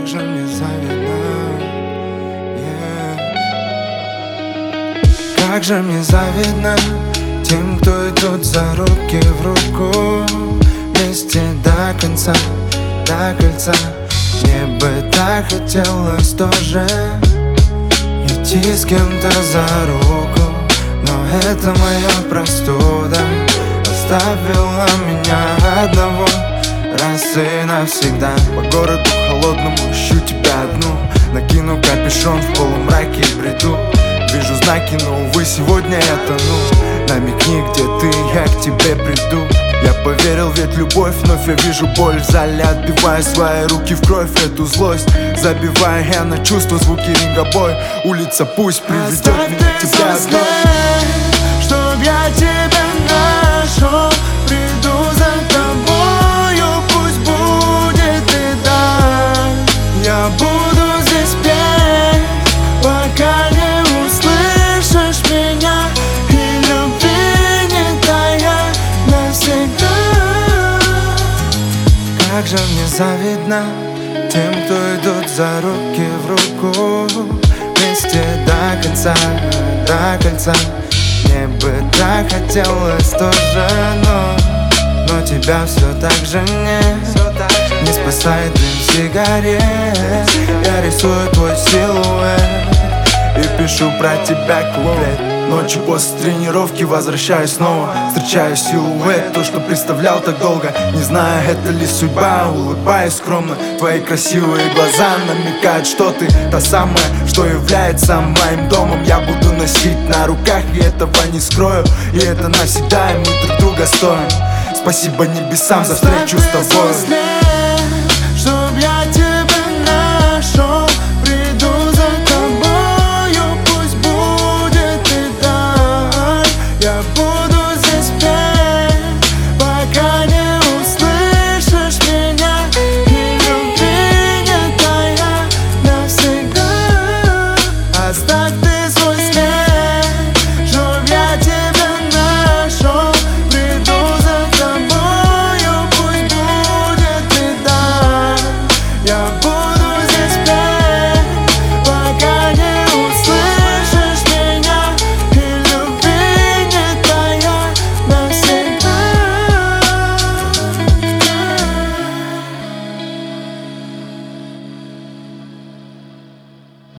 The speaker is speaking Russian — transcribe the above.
же мне завидно, Как же мне завидно тем, кто идут за руки в руку, вместе до конца, до кольца. Мне бы так хотелось тоже идти с кем-то за руку, но это моя простуда оставила меня одного раз и навсегда. По городу холодному ищу тебя одну, накину капюшон в полумраке и бреду. Вижу знаки, но, увы, сегодня я тону. Намекни, где ты, я к тебе приду. Я поверил, ведь любовь, вновь я вижу боль в зале. Отбивая свои руки в кровь эту злость, забивая я на чувства звуки ринга-бой. Улица пусть приведет меня к тебе одной. Чтоб я тебя нашел, приду за тобою, пусть будет беда. Я буду здесь петь, пока не услышишь меня, и любви не тая навсегда. Как же мне завидно тем, кто идут за руки в руку, вместе до конца, до кольца. Мне бы так хотелось тоже, но тебя все так же не спасает дым сигарет. Я рисую твой силуэт и пишу про тебя куплет. Ночью после тренировки возвращаюсь снова, встречаю силуэт, то, что представлял так долго. Не знаю, это ли судьба, улыбаюсь скромно. Твои красивые глаза намекают, что ты та самая, что является моим домом. Я буду носить на руках, и этого не скрою. И это навсегда, и мы друг друга стоим. Спасибо небесам за встречу с тобой.